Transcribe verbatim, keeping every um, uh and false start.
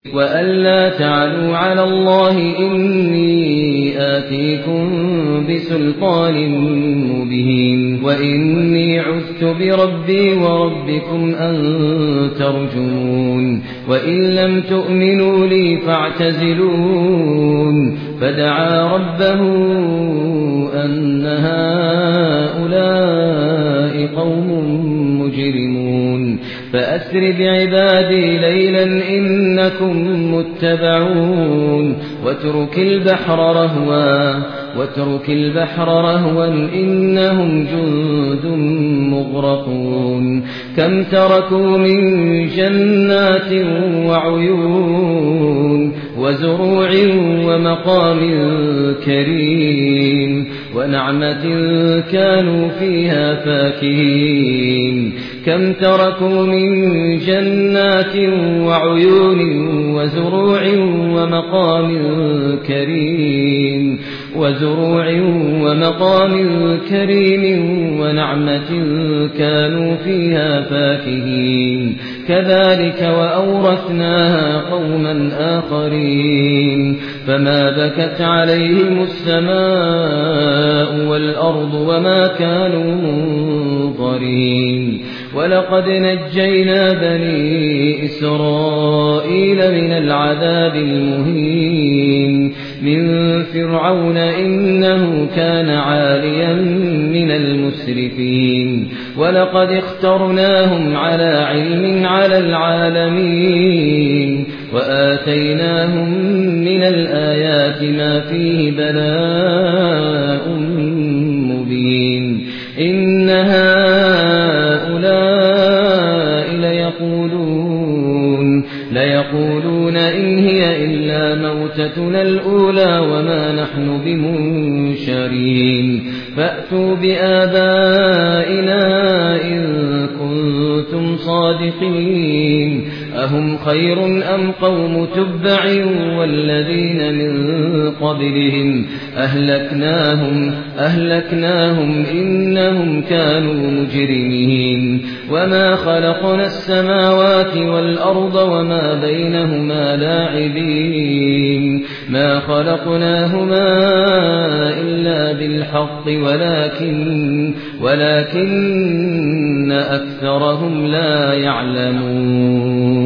وألا تعلوا على الله إني آتيكم بسلطان مبين وإني عذت بربي وربكم أن ترجمون وإن لم تؤمنوا لي فاعتزلون فدعا ربه أن هؤلاء قوم مجرمون فأسر بعبادي ليلا إنكم متبعون واترك البحر رهوا واترك البحر رهوا إنهم جند مغرقون كم تركوا من جنات وعيون وزروع ومقام كريم ونعمة كانوا فيها فاكهين كم تركوا من جنات وعيون وزروع ومقام كريم وزروع ومقام كريم ونعمة كانوا فيها فاكهين كذلك وأورثناها قوما آخرين فما بكت عليهم السماء والأرض وما كانوا منظرين ولقد نجينا بني إسرائيل من العذاب المهين من فرعون إنه كان عاليا من المسرفين ولقد اخترناهم على علم على العالمين وآتيناهم من الآيات ما فيه بلاء مبين إن هؤلاء ليقولون ليقولون إن هي إلا موتتنا الأولى وما نحن بمنشرين فأتوا بآبائنا إن كنتم صادقين أهم خير أم قوم تبع والذين من قبلهم أهلكناهم أهلكناهم إنهم كانوا مجرمين وما خلقنا السماوات والأرض وما بينهما لاعبين ما خلقناهما إلا بالحق ولكن ولكن أكثرهم لا يعلمون